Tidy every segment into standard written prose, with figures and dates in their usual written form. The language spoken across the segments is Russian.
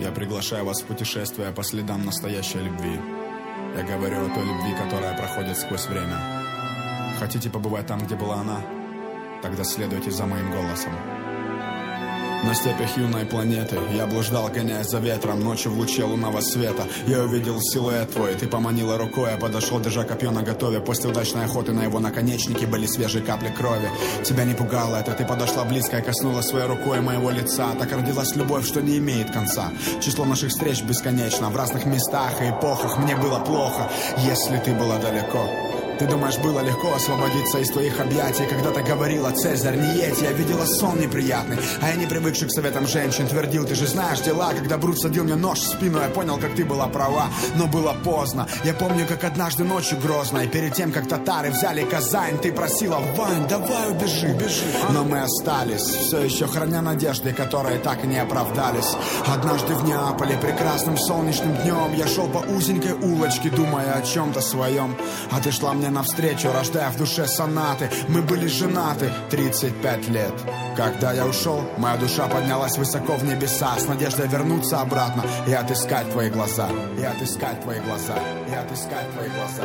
Я приглашаю вас в путешествие по следам настоящей любви. Я говорю о той любви, которая проходит сквозь время. Хотите побывать там, где была она? Тогда следуйте за моим голосом. На степях юной планеты я блуждал, гоняясь за ветром. Ночью в луче лунного света я увидел силуэт твой. Ты поманила рукой, я подошел, держа копье наготове. После удачной охоты на его наконечнике были свежие капли крови. Тебя не пугало это, ты подошла близко и коснулась своей рукой моего лица. Так родилась любовь, что не имеет конца. Число наших встреч бесконечно. В разных местах и эпохах мне было плохо, если ты была далеко. Ты думаешь, было легко освободиться из твоих объятий? Когда-то говорила: Цезарь, не едь, я видела сон неприятный. А я, не привыкший к советам женщин, твердил: ты же знаешь дела. Когда Брут садил мне нож в спину, я понял, как ты была права. Но было поздно. Я помню, как однажды ночью грозно, и перед тем, как татары взяли Казань, ты просила: Вань, давай убежи, бежи. Но мы остались, все еще храня надежды, которые так и не оправдались. Однажды в Неаполе, прекрасным солнечным днем, я шел по узенькой улочке, думая о чем-то своем. А ты шла мне навстречу, рождая в душе сонаты. Мы были женаты 35 лет. Когда я ушел, моя душа поднялась высоко в небеса, с надеждой вернуться обратно и отыскать твои глаза. И отыскать твои глаза. И отыскать твои глаза.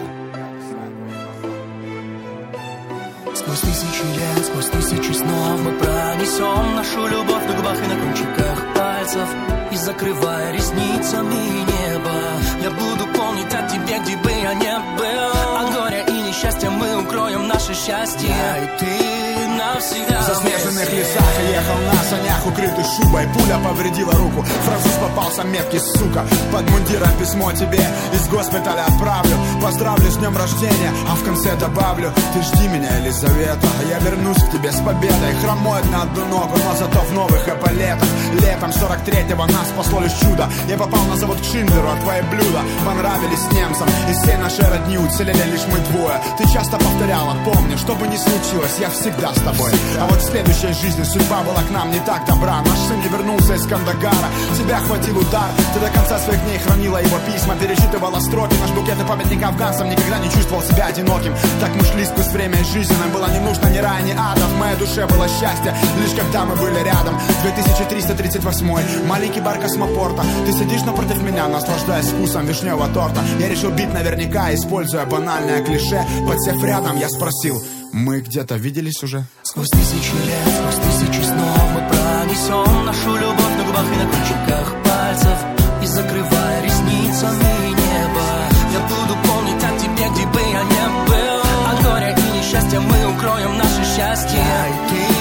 Сквозь тысячи лет, сквозь тысячи снов мы пронесем нашу любовь на губах и на кончиках пальцев. И закрывая ресницами небо, я буду помнить о тебе, где бы я не был. От горя и несчастья мы укроем наше счастье. Я и ты навсегда. В заснеженных лесах ехал на санях, укрытый шубой. Пуля повредила руку, француз попался меткий, сука. Под мундиром письмо тебе из госпиталя отправлю. Поздравлю с днем рождения, а в конце добавлю: ты жди меня, Елизавета, я вернусь к тебе с победой. Хромой на одну ногу, но зато в новых эполетах. Летом 43-го нас спасло лишь чудо. Я попал на завод к Шиндлеру, а твои блюда понравились немцам. И всей нашей родни уцелели лишь мы двое. Ты часто повторяла: помни, что бы ни случилось, я всегда с тобой. А вот в следующей жизни судьба была к нам не так добра. Наш сын не вернулся из Кандагара, тебя хватил удар. Ты до конца своих дней хранила его письма, перечитывала строки. Наш букет и памятник афганцам, никогда не чувствовал себя одиноким. Так мы шли сквозь время и жизнь. Нам было не нужно ни рая, ни ада. В моей душе было счастье, лишь когда мы были рядом. 2338, маленький бар космопорта. Ты сидишь напротив меня, наслаждаясь вкусом вишневого торта. Я решил бить наверняка, используя банальное клише. Подсев рядом, я спросил: мы где-то виделись уже? Сквозь тысячи лет, сквозь тысячи снов мы пронесем нашу любовь на губах и на кончиках пальцев. И закрывая ресницами небо, я буду помнить о тебе, где бы я не был. От горя и несчастья мы укроем наше счастье. Я и ты